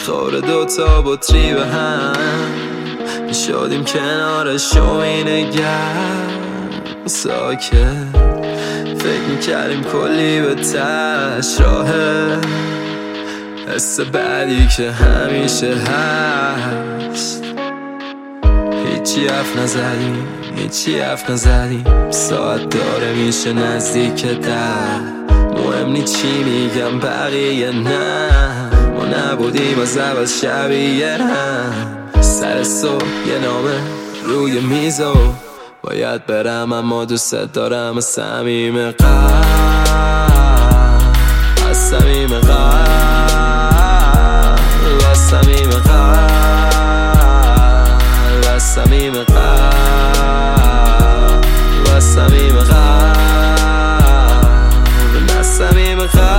خور دوتا بطری به هم شدیم کنارش و اینگرم ساکت فکر میکردیم کلی به تش راهه حس بعدی که همیشه هست هیچی حرف نزدیم ساعت داره میشه نزدیک مهم نی چی میگم بقیه نه ما نبودیم از اول شبیه هم سر صبح یه نامه روی میزو باید برم اما دوست دارم از صمیم قلب از صمیم قلب از صمیم قلب از صمیم قلب از صمیم قلب از صمیم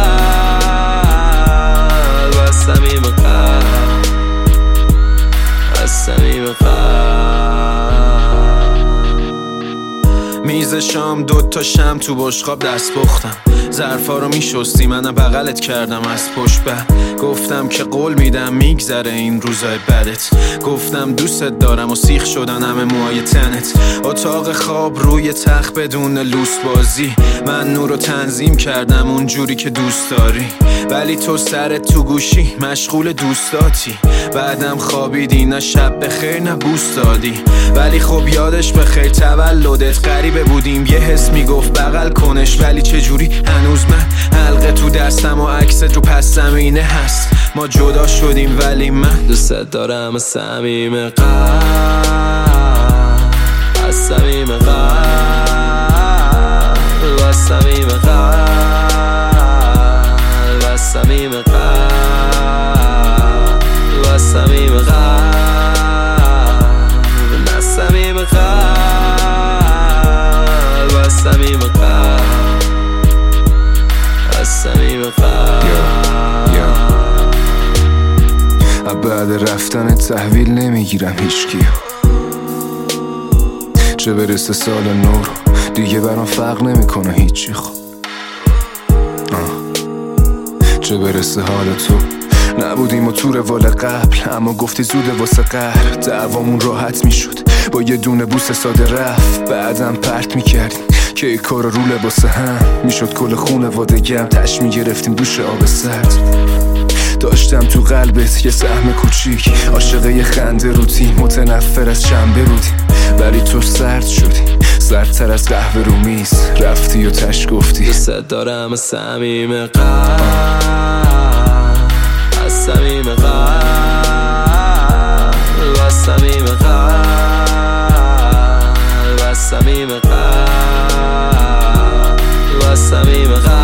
قلب از صمیم قلب از صمیم قلب میز شام دوتا شم تو بشقاب دست پختم ظرفا رو میشستی منم بغلت کردم از پشت گفتم که قول میدم میگذره این روزای بدت گفتم دوستت دارم و سیخ شدن همه موهای تنت اتاق خواب روی تخت بدون لوس بازی من نور رو تنظیم کردم اونجوری که دوست داری ولی تو سرت تو گوشی مشغول دوستاتی بعدم خوابیدی نه شب بخیر نه بوس دادی ولی خب یادش بخیر تولدت غریبه بودیم یه حس میگفت بغل کنش ولی چجوری هنوز من حلقه تو دستم و عکست رو پس زمینه هست ما جدا شدیم ولی من دوست دارم از صمیم قلب از صمیم قلب از صمیم قلب از صمیم قلب از صمیم قلب از صمیم قلب از صمیم قلب از صمیم قلب بعد رفتن تحویل نمیگیرم هیچکیو چه برسه سال نو رو دیگه برام فرق نمیکنه هیچی خب چه برسه حال تو نبودیم و تو روال قبل اما گفتی زوده واسه قهر دعوامون راحت میشد با یه دونه بوس ساده رفت بعدم پرت میکردیم که ای کار رو لباس هم میشد کل خونه وادگم تش میگرفتیم دوش آب سرد داشتم تو قلبت یه سهم کوچیک عاشقه یه خنده روتی متنفر از شنبه رودی ولی تو سرد شدی سردتر از قهوه رو میز رفتی و تش گفتی دوست دارم از صمیم قلب از صمیم قلب از صمیم قلب از صمیم قلب از صمیم قلب